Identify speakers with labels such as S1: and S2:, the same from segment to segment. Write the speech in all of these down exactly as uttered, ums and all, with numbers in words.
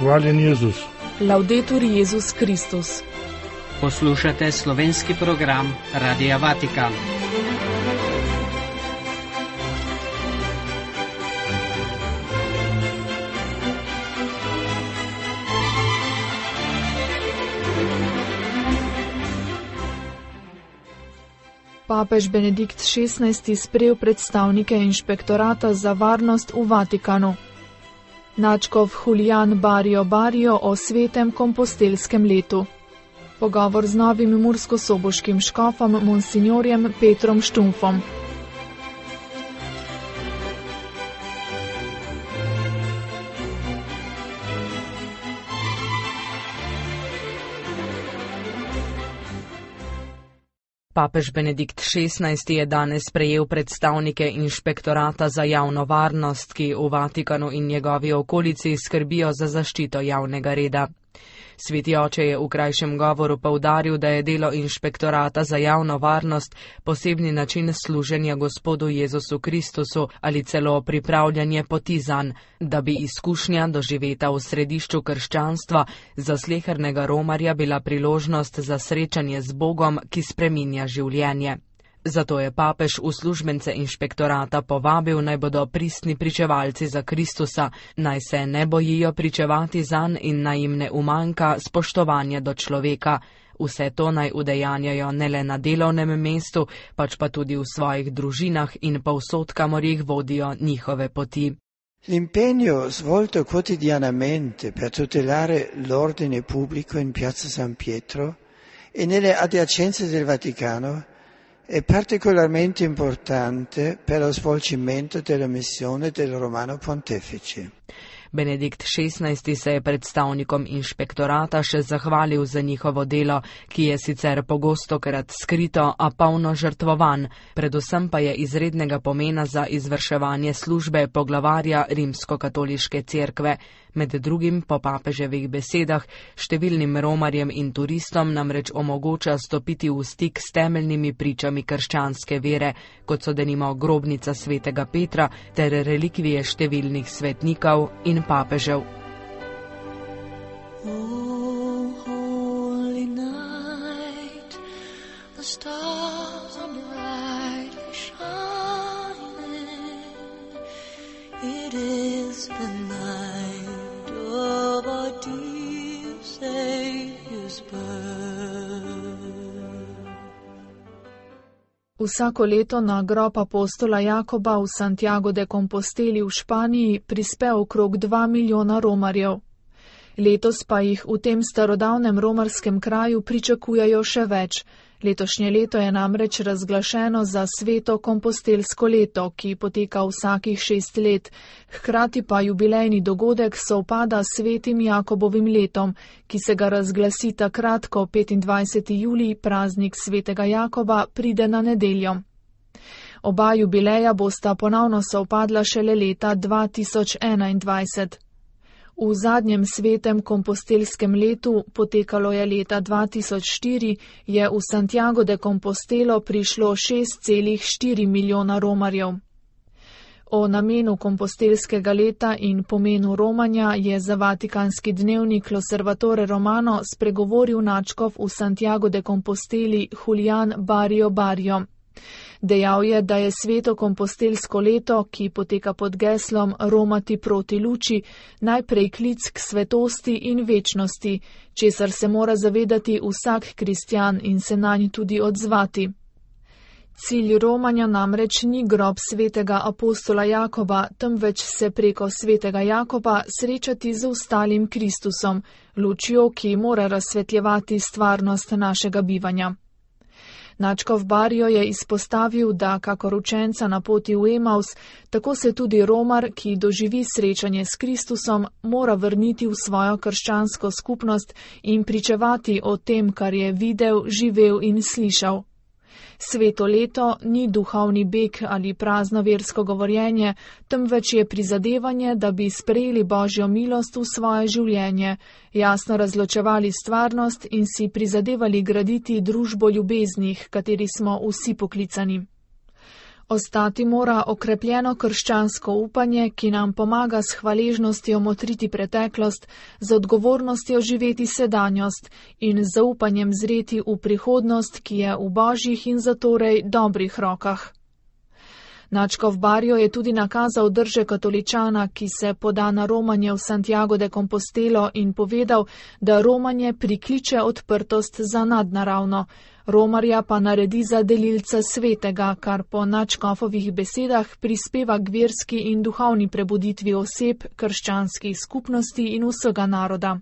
S1: Hvaljen Jezus.
S2: Laudetur Jezus Kristus.
S3: Poslušate slovenski program Radia Vatikan.
S2: Papež Benedikt šestnajsti sprejel predstavnike inšpektorata za varnost v Vatikanu. Nadškof Julian Barrio Barrio o svetem kompostelskem letu. Pogovor z novim murskosoboškim škofom monsignorjem Petrom Štumfom. Papež Benedikt šestnajsti je danes sprejel predstavnike inšpektorata za javno varnost, ki v Vatikanu in njegovi okolici skrbijo za zaščito javnega reda. Sveti oče je v krajšem govoru poudaril, da je delo inšpektorata za javno varnost posebni način služenja Gospodu Jezusu Kristusu ali celo pripravljanje poti zanj, da bi izkušnja doživeta v središču krščanstva za slehernega romarja bila priložnost za srečanje z Bogom, ki spreminja življenje. Zato je papež uslužbence inšpektorata povabil, naj bodo pristni pričevalci za Kristusa, naj se ne bojijo pričevati zanj in naj jim ne umanjka spoštovanja do človeka. Vse to naj udejanjajo ne le na delovnem mestu, pač pa tudi v svojih družinah in povsod, kamor jih vodijo njihove poti.
S4: L'impegno svolto quotidianamente per tutelare l'ordine pubblico in piazza San Pietro e nelle adiacenze del Vaticano è particolarmente importante per lo svolgimento della missione del Romano Pontefice. Benedikt šestnajsti se je predstavnikom inšpektorata še zahvalil za njihovo delo, ki je sicer pogostokrat skrito, a polno žrtvovan, predvsem pa je izrednega pomena za izvrševanje službe poglavarja Rimskokatoliške cerkve. Med drugim po papeževih besedah številnim romarjem in turistom namreč omogoča stopiti v stik s temeljnimi pričami krščanske vere, kot so denimo grobnica svetega Petra ter relikvije številnih svetnikov in papežev.
S5: Oh, holy night, the stars are brightly shining. It is the night of our dear Savior's birth.
S2: Vsako leto na grob apostola Jakoba v Santiago de Composteli v Španiji prispe okrog dva milijona romarjev. Letos pa jih v tem starodavnem romarskem kraju pričakujejo še več. Letošnje leto je namreč razglašeno za sveto kompostelsko leto, ki poteka vsakih šest let. Hkrati pa jubilejni dogodek sovpada s svetim Jakobovim letom, ki se ga razglasi takrat, ko petindvajseti julij, praznik svetega Jakoba, pride na nedeljo. Oba jubileja bosta ponovno sovpadla šele leta dva tisoč enaindvajset. V zadnjem svetem kompostelskem letu, potekalo je leta dva tisoč štiri, je v Santiago de Compostelo prišlo šest celih štiri milijona romarjev. O namenu kompostelskega leta in pomenu romanja je za vatikanski dnevnik L'Osservatore Romano spregovoril nadškof v Santiago de Composteli Julian Barrio Barrio. Dejal je, da je sveto kompostelsko leto, ki poteka pod geslom Romati proti luči, najprej klic k svetosti in večnosti, česar se mora zavedati vsak kristjan in se nanj tudi odzvati. Cilj romanja namreč ni grob svetega apostola Jakoba, temveč se preko svetega Jakoba srečati z ostalim Kristusom, lučjo, ki mora razsvetljevati stvarnost našega bivanja. Nadškof Barrio je izpostavil, da kakor učenca na poti v Emaus, tako se tudi romar, ki doživi srečanje s Kristusom, mora vrniti v svojo krščansko skupnost in pričevati o tem, kar je videl, živel in slišal. Sveto leto ni duhovni beg ali prazno versko govorjenje, temveč je prizadevanje, da bi sprejeli Božjo milost v svoje življenje, jasno razločevali stvarnost in si prizadevali graditi družbo ljubeznih, kateri smo vsi poklicani. Ostati mora okrepljeno krščansko upanje, ki nam pomaga s hvaležnostjo motriti preteklost, z odgovornostjo živeti sedanjost in z zaupanjem zreti v prihodnost, ki je v božjih in zatorej dobrih rokah. Nadškof Barjo je tudi nakazal drže katoličana, ki se poda na romanje v Santiago de Compostelo in povedal, da romanje prikliče odprtost za nadnaravno, romarja pa naredi za delilca svetega, kar po nadškofovih besedah prispeva k verski in duhovni prebuditvi oseb, krščanskih skupnosti in vsega naroda.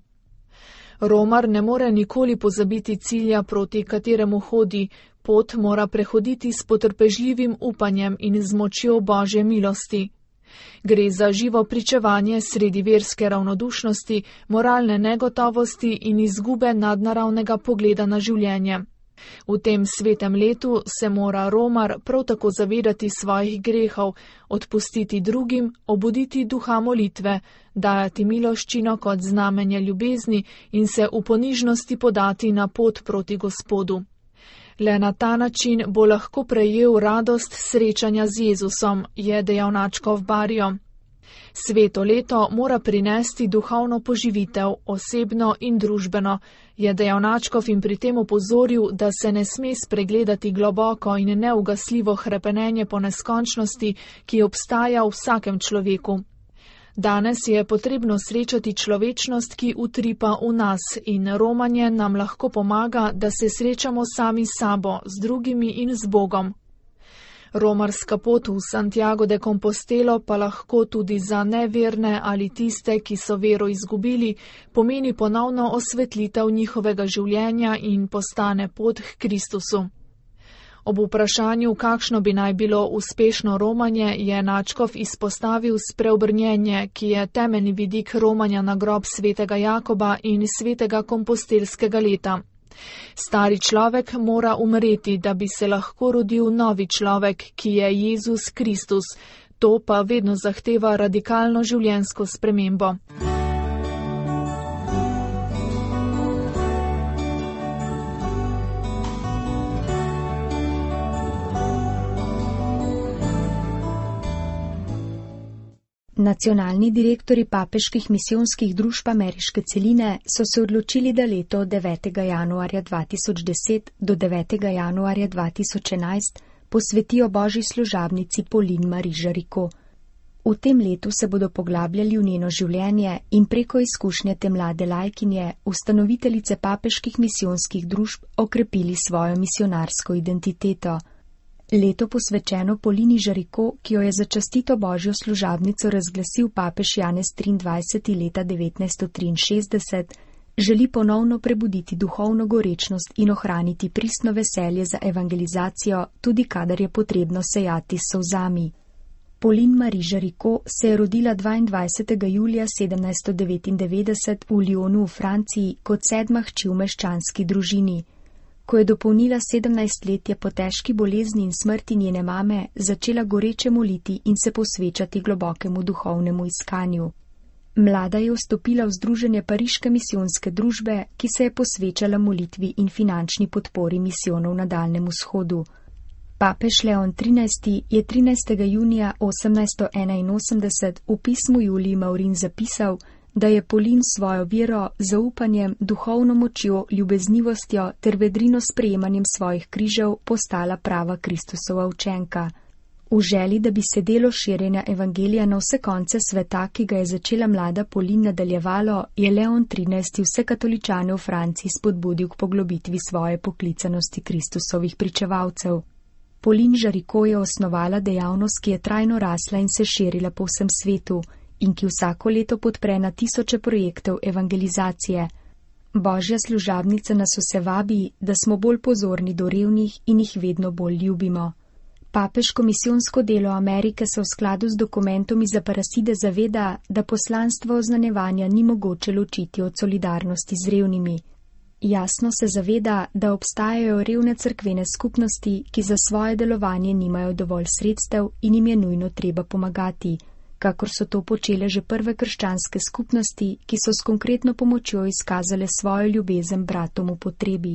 S2: Romar ne more nikoli pozabiti cilja, proti kateremu hodi, pot mora prehoditi s potrpežljivim upanjem in z močjo Božje milosti. Gre za živo pričevanje sredi verske ravnodušnosti, moralne negotovosti in izgube nadnaravnega pogleda na življenje. V tem svetem letu se mora romar prav tako zavedati svojih grehov, odpustiti drugim, obuditi duha molitve, dajati miloščino kot znamenje ljubezni in se v ponižnosti podati na pot proti Gospodu. Le na ta način bo lahko prejel radost srečanja z Jezusom, je dejal nadškof Barjo. Sveto leto mora prinesti duhovno poživitev, osebno in družbeno, je dejal nadškof in pri tem opozoril, da se ne sme spregledati globoko in neugasljivo hrepenenje po neskončnosti, ki obstaja v vsakem človeku. Danes je potrebno srečati človečnost, ki utripa v nas, in romanje nam lahko pomaga, da se srečamo sami s sabo, z drugimi in z Bogom. Romarska pot v Santiago de Compostelo pa lahko tudi za neverne ali tiste, ki so vero izgubili, pomeni ponovno osvetlitev njihovega življenja in postane pot k Kristusu. Ob vprašanju, kakšno bi naj bilo uspešno romanje, je nadškof izpostavil spreobrnjenje, ki je temeljni vidik romanja na grob svetega Jakoba in svetega kompostelskega leta. Stari človek mora umreti, da bi se lahko rodil novi človek, ki je Jezus Kristus. To pa vedno zahteva radikalno življenjsko spremembo.
S1: Nacionalni direktori papeških misijonskih družb ameriške celine so se odločili, da leto od devetega januarja dva tisoč deset do devetega januarja dva tisoč enajst posvetijo božji služabnici Pauline Marie Jaricot. V tem letu se bodo poglabljali v njeno življenje in preko izkušnje te mlade lajkinje, ustanoviteljice papeških misijonskih družb, okrepili svojo misionarsko identiteto. Leto posvečeno Paulini Jaricot, ki jo je za častito božjo služabnico razglasil papež Janez triindvajseti leta devetnajststo triinšestdeset, želi ponovno prebuditi duhovno gorečnost in ohraniti pristno veselje za evangelizacijo, tudi kadar je potrebno sejati s solzami. Pauline Marie Jaricot se je rodila dvaindvajsetega julija sedemnajststo devetindevetdeset v Lyonu v Franciji kot sedma hči v meščanski družini. Ko je dopolnila sedemnajst let, je po težki bolezni in smrti njene mame začela goreče moliti in se posvečati globokemu duhovnemu iskanju. Mlada je vstopila v združenje Pariške misijonske družbe, ki se je posvečala molitvi in finančni podpori misijonov na Daljnem vzhodu. Papež Leon trinajsti je trinajstega junija osemnajststo enainosemdeset v pismu Juliji Maurin zapisal, da je Pauline svojo vero, zaupanjem, duhovno močjo, ljubeznivostjo ter vedrino sprejemanjem svojih križev postala prava Kristusova učenka. V želji, da bi se delo širjenja evangelija na vse konce sveta, ki ga je začela mlada Pauline, nadaljevalo, je Leon trinajsti vse katoličane v Franciji spodbudil k poglobitvi svoje poklicanosti Kristusovih pričevalcev. Pauline Jaricot je osnovala dejavnost, ki je trajno rasla in se širila po vsem svetu in ki vsako leto podpre na tisoče projektov evangelizacije. Božja služabnica nas vse vabi, da smo bolj pozorni do revnih in jih vedno bolj ljubimo. Papeško misijonsko delo Amerike se v skladu z dokumentom iz Aparecide zaveda, da poslanstvo oznanjevanja ni mogoče ločiti od solidarnosti z revnimi. Jasno se zaveda, da obstajajo revne cerkvene skupnosti, ki za svoje delovanje nimajo dovolj sredstev in jim je nujno treba pomagati, kakor so to počele že prve krščanske skupnosti, ki so s konkretno pomočjo izkazale svojo ljubezen bratom v potrebi.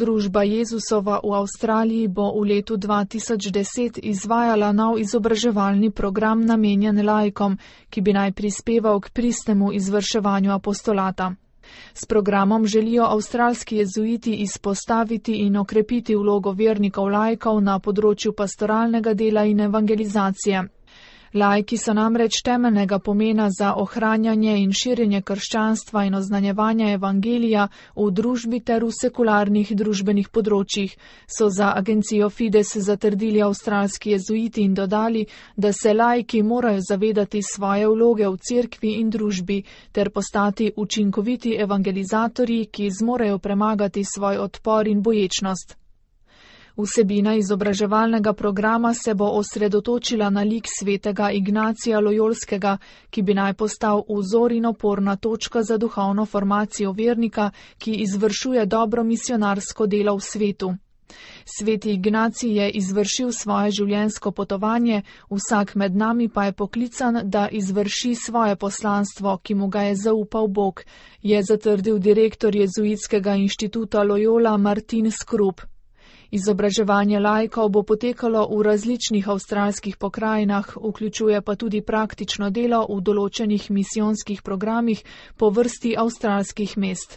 S2: Družba Jezusova v Avstraliji bo v letu dva tisoč deset izvajala nov izobraževalni program namenjen laikom, ki bi naj prispeval k pristnemu izvrševanju apostolata. S programom želijo avstralski jezuiti izpostaviti in okrepiti vlogo vernikov laikov na področju pastoralnega dela in evangelizacije. Laiki so namreč temeljnega pomena za ohranjanje in širjenje krščanstva in oznanjevanje evangelija v družbi ter v sekularnih družbenih področjih, so za agencijo Fides zatrdili avstralski jezuiti in dodali, da se laiki morajo zavedati svoje vloge v cerkvi in družbi ter postati učinkoviti evangelizatorji, ki zmorejo premagati svoj odpor in boječnost. Vsebina izobraževalnega programa se bo osredotočila na lik svetega Ignacija Lojolskega, ki bi naj postal vzor in oporna točka za duhovno formacijo vernika, ki izvršuje dobro misionarsko delo v svetu. Sveti Ignacij je izvršil svoje življenjsko potovanje, vsak med nami pa je poklican, da izvrši svoje poslanstvo, ki mu ga je zaupal Bog, je zatrdil direktor Jezuitskega inštituta Loyola Martin Skrup. Izobraževanje laikov bo potekalo v različnih avstralskih pokrajinah, vključuje pa tudi praktično delo v določenih misijonskih programih po vrsti avstralskih mest.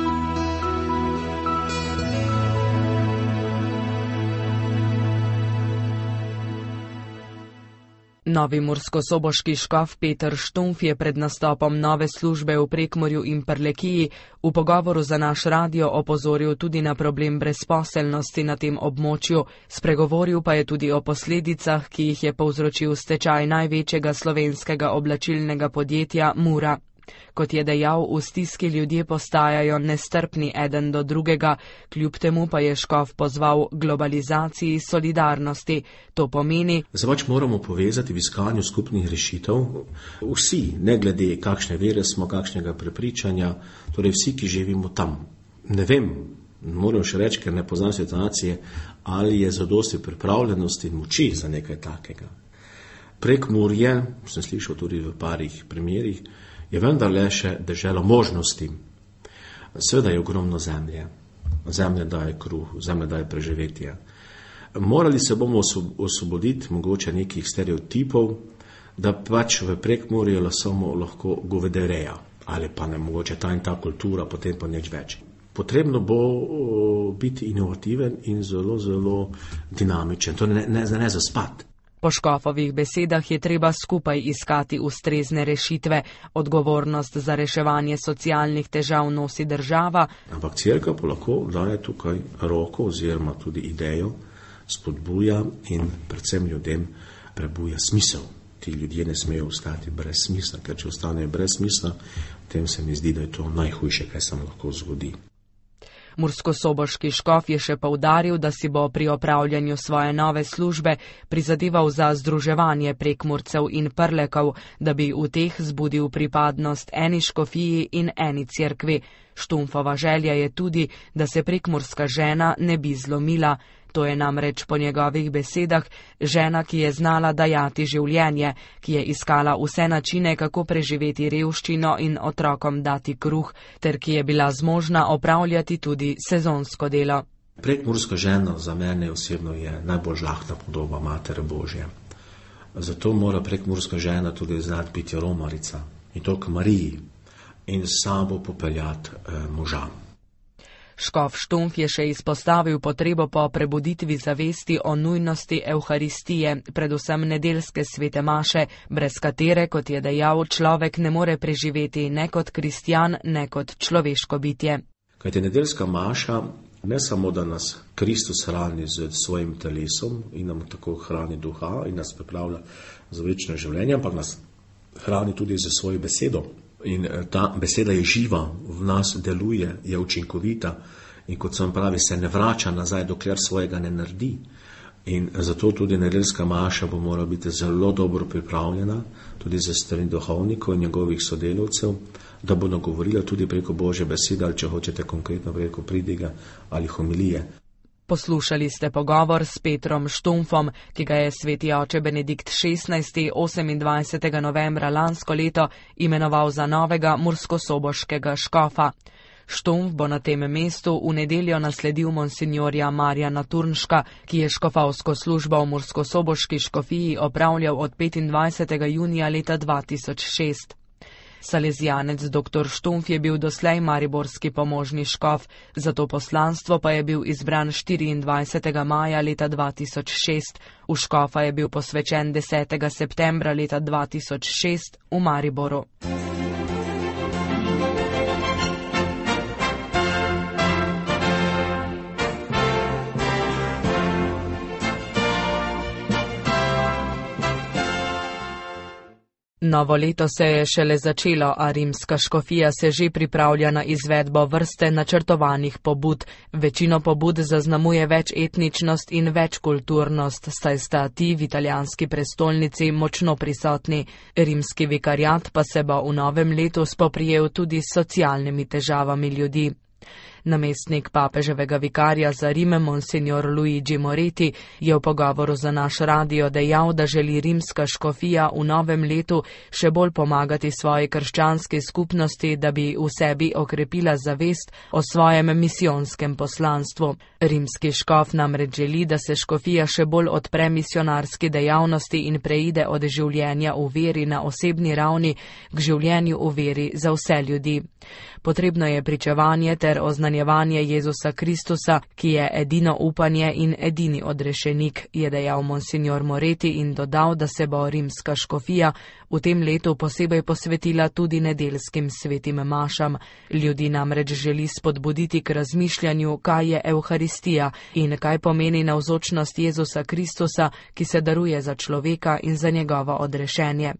S6: Novi murskosoboški škof Peter Štumf je pred nastopom nove službe v Prekmurju in Prlekiji v pogovoru za naš radio opozoril tudi na problem brezposelnosti na tem območju, spregovoril pa je tudi o posledicah, ki jih je povzročil stečaj največjega slovenskega oblačilnega podjetja Mura. Kot je dejal, v stiski ljudje postajajo nestrpni eden do drugega, kljub temu pa je škof pozval globalizaciji solidarnosti. To pomeni,
S7: da se pač moramo povezati v iskanju skupnih rešitev. Vsi, ne glede kakšne vere smo, kakšnega prepričanja, torej vsi, ki živimo tam. Ne vem, moram še reči, ker ne poznam situacije, ali je zadosti pripravljenosti in moči za nekaj takega. Prekmurje, sem slišal tudi v parih primerih, je vendarle še dežela možnosti. Seveda je ogromno zemlje. Zemlja daje kruh, zemlja daje preživetje. Morali se bomo osvoboditi mogoče nekih stereotipov, da pač v Prekmurju samo lahko govedereja, ali pa ne mogoče ta in ta kultura, potem pa nič več. Potrebno bo biti inovativen in zelo, zelo dinamičen, to ne, ne, ne zaspati.
S6: Po škofovih besedah je treba skupaj iskati ustrezne rešitve. Odgovornost za reševanje socialnih težav nosi država.
S7: Ampak cerkev pa lahko daje tukaj roko oziroma tudi idejo, spodbuja in predvsem ljudem prebuja smisel. Ti ljudje ne smejo ostati brez smisla, ker če ostanejo brez smisla, potem se mi zdi, da je to najhujše, kaj se lahko zgodi.
S6: Murskosoboški škof je še poudaril, da si bo pri opravljanju svoje nove službe prizadeval za združevanje prekmurcev in prlekov, da bi v teh zbudil pripadnost eni škofiji in eni cerkvi. Štumfova želja je tudi, da se prekmurska žena ne bi zlomila. To je namreč po njegovih besedah žena, ki je znala dajati življenje, ki je iskala vse načine, kako preživeti revščino in otrokom dati kruh, ter ki je bila zmožna opravljati tudi sezonsko delo.
S7: Prekmurska žena za mene osebno je najbolj žlahtna podoba Matere Božje. Zato mora prekmurska žena tudi znati biti romarica in to k Mariji in s sabo popeljati eh, moža.
S6: Škof Štumf je še izpostavil potrebo po prebuditvi zavesti o nujnosti Evharistije, predvsem nedeljske svete maše, brez katere, kot je dejal, človek ne more preživeti ne kot kristjan, ne kot človeško bitje.
S7: Kajti nedeljska maša ne samo, da nas Kristus hrani z svojim telesom in nam tako hrani duha in nas pripravlja za večno življenje, ampak nas hrani tudi z svojo besedo. In ta beseda je živa, v nas deluje, je učinkovita in kot sem pravi, se ne vrača nazaj, dokler svojega ne naredi. In zato tudi nedeljska maša bo morala biti zelo dobro pripravljena, tudi za strani duhovnikov in njegovih sodelavcev, da bo nagovorila tudi preko Božje besede, ali če hočete konkretno preko pridiga ali homilije.
S6: Poslušali ste pogovor s Petrom Štumfom, ki ga je sveti oče Benedikt šestnajsti osemindvajsetega novembra lansko leto imenoval za novega murskosoboškega škofa. Štumpf bo na tem mestu v nedeljo nasledil monsignorja Marjana Turnška, ki je škofovsko službo v murskosoboški škofiji opravljal od petindvajsetega junija leta dva tisoč šest. Salezijanec dr. Štumpf je bil doslej mariborski pomožni škof, zato poslanstvo pa je bil izbran štiriindvajsetega maja leta dva tisoč šest. V škofa je bil posvečen desetega septembra leta dva tisoč šest v Mariboru. Novo leto se je šele začelo, a rimska škofija se že pripravlja na izvedbo vrste načrtovanih pobud. Večino pobud zaznamuje večetničnost in večkulturnost, saj sta ti v italijanski prestolnici močno prisotni. Rimski vikariat pa se bo v novem letu spoprijel tudi s socialnimi težavami ljudi. Namestnik papeževega vikarja za Rim, monsignor Luigi Moretti, je v pogovoru za naš radio dejal, da želi rimska škofija v novem letu še bolj pomagati svoji krščanski skupnosti, da bi v sebi okrepila zavest o svojem misijonskem poslanstvu. Rimski škof namreč želi, da se škofija še bolj odpre misionarski dejavnosti in preide od življenja v veri na osebni ravni k življenju v veri za vse ljudi. Potrebno je pričevanje ter oznanjevanje Jezusa Kristusa, ki je edino upanje in edini odrešenik, je dejal monsignor Moretti in dodal, da se bo rimska škofija v tem letu posebej posvetila tudi nedeljskim svetim mašam. Ljudi namreč želi spodbuditi k razmišljanju, kaj je Evharistija in kaj pomeni navzočnost Jezusa Kristusa, ki se daruje za človeka in za njegovo odrešenje.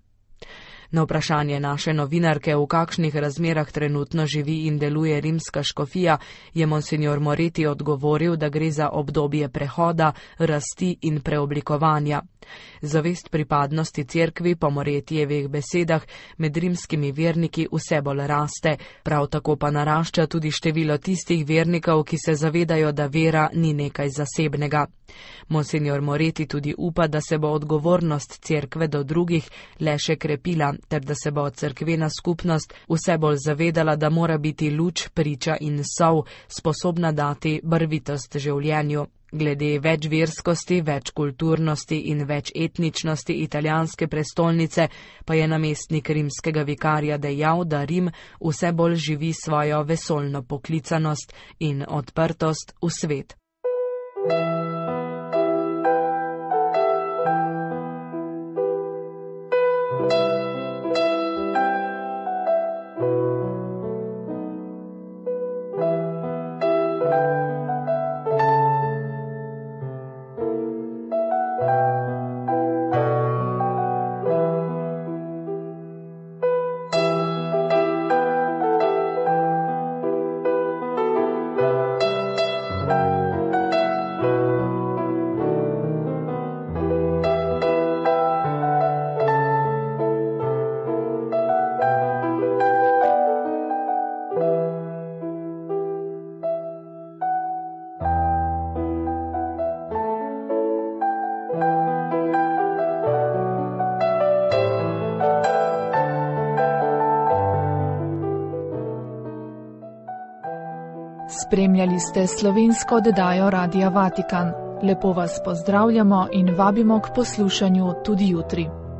S6: Na vprašanje naše novinarke, v kakšnih razmerah trenutno živi in deluje rimska škofija, je monsignor Moretti odgovoril, da gre za obdobje prehoda, rasti in preoblikovanja. Zavest pripadnosti cerkvi po Morettijevih besedah med rimskimi verniki vse bolj raste, prav tako pa narašča tudi število tistih vernikov, ki se zavedajo, da vera ni nekaj zasebnega. Monsignor Moretti tudi upa, da se bo odgovornost cerkve do drugih le še krepila, ter da se bo cerkvena skupnost vse bolj zavedala, da mora biti luč, priča in sol sposobna dati barvitost življenju. Glede večverskosti, večkulturnosti in večetničnosti italijanske prestolnice pa je namestnik rimskega vikarja dejal, da Rim vse bolj živi svojo vesoljno poklicanost in odprtost v svet.
S2: Spremljali ste slovensko oddajo Radia Vatikan. Lepo vas pozdravljamo in vabimo k poslušanju tudi jutri.